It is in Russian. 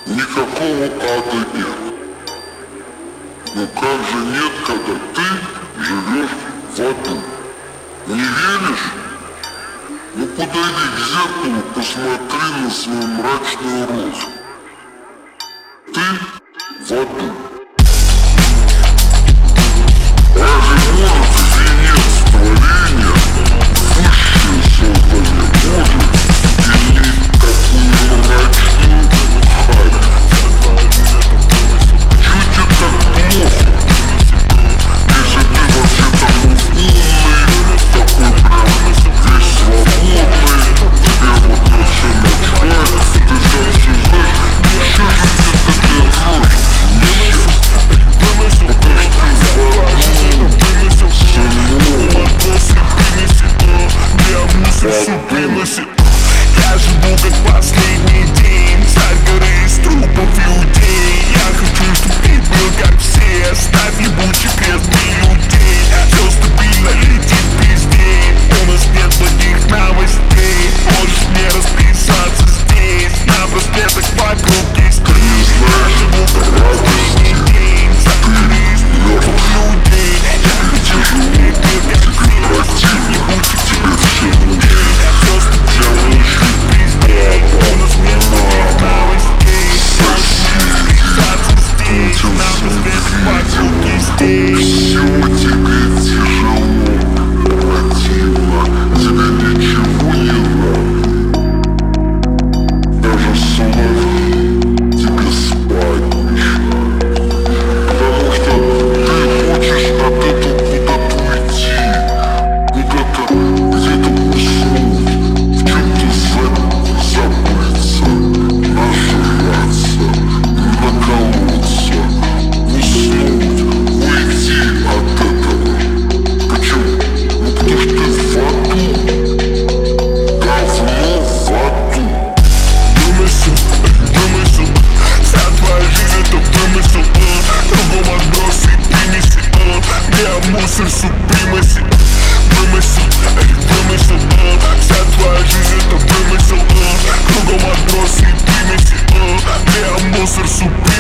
Никакого ада нет. Но как же нет, когда ты живешь в аду? Не веришь? Ну подойди к зеркалу, посмотри на свой мрачный рост. Ты в аду. Разве может венец творения, высшее создание Божие, иметь такую мрачную харь? Чуть это так плохо, если ты вообще такой умный, такой прям весь свободный, тебе вот на все начать, ты сам все знаешь, еще же где-то ты дрожь, я живу как последний день, царь горы из трупов людей. Я хочу, чтоб ты был как все, ставь ебучий крест для людей. Все стабильно летит пиздей, у нас нет благих новостей. Можешь мне расписаться здесь, на браслетах вокруг есть крыс. Я живу как последний день, царь горы из трупов людей. Я хочу, чтоб ты был как все, ставь ебучий крест для людей. Все стабильно летит пиздей, у нас нет благих новостей. Можешь мне расписаться здесь, на браслетах вокруг есть крыс. все тебе тяжело, противно, тебе ничего не надо. Даже соловьи тебе спать мешают. Потому что ты хочешь от этого куда-то уйти, куда-то где-то уснуть, в чем-то забыться, нажраться, наколоться, уснуть, уйти от этого. Почему? Ну потому что ты в аду, давно в аду. Вымысел, вся твоя жизнь это вымысел. Кругом отбросы и примеси, я мусор супримаси. Вымысел, вся твоя жизнь это вымысел. Кругом отбросы и примеси, я мусор супримеси.